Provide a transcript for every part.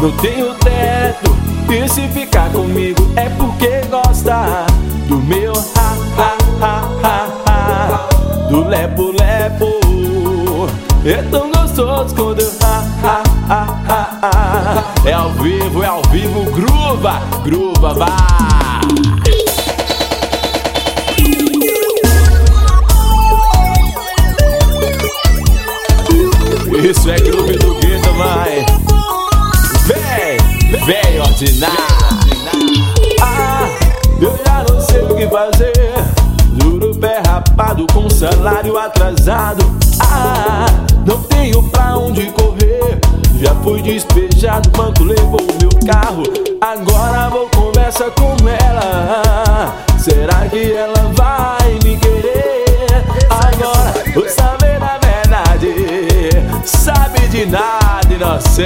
não tenho teto. E se ficar comigo é porque gosta do meu do lepo-lepo. É tão gostoso quando eu é ao vivo, gruva, vai. Isso é clube do gueto, mãe. Vem ordinário. Eu já não sei o que fazer. Duro pé rapado com salário atrasado. Não tenho pra onde correr. Já fui despejado, o banco levou o meu carro. Agora vou conversar com ela. Será que ela vai me querer? Agora vou saber da verdade. Sabe de nada, inocente.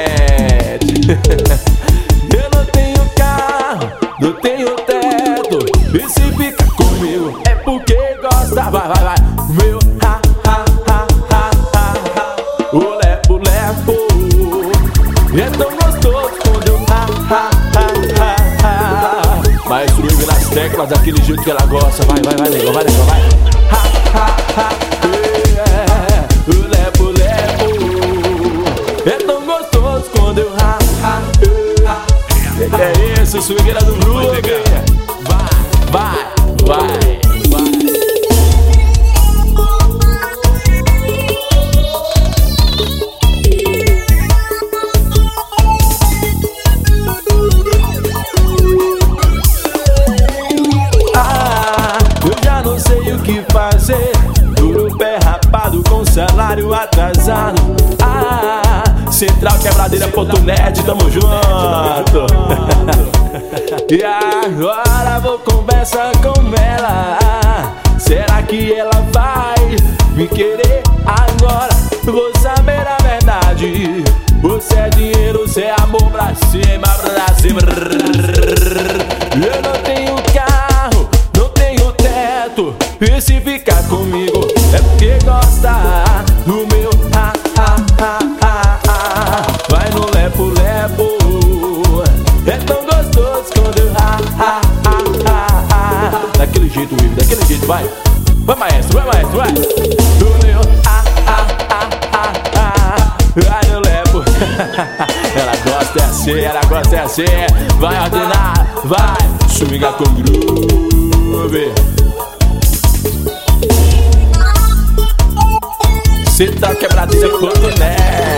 Eu não tenho carro, não tenho teto. E se fica comigo é porque gosta. Vai, meu o lepo-lepo. É tão gostoso quando eu mas suave nas teclas daquele jeito que ela gosta. Vai, legal, vai. O lepo-lepo. É tão gostoso quando eu é isso, swingueira do groove. Vai. Eu já não sei o que fazer. Duro pé rapado com salário atrasado. Central Quebradeira.net, tamo junto. E agora vou conversar com ela. Será que ela vai me querer agora? Vou saber a verdade. Você é dinheiro, você é amor pra cima. Eu não tenho carro, não tenho teto. E se ficar comigo é porque gosta do meu vai no lepo-lepo. É tão gostoso quando eu daquele jeito, Will, daquele jeito, vai. Vai, maestro, vai. Do meu vai no lepo. Ela gosta é assim. Vai ordenar, vai. Swinga com groove. Cê tá Quebradeira.net.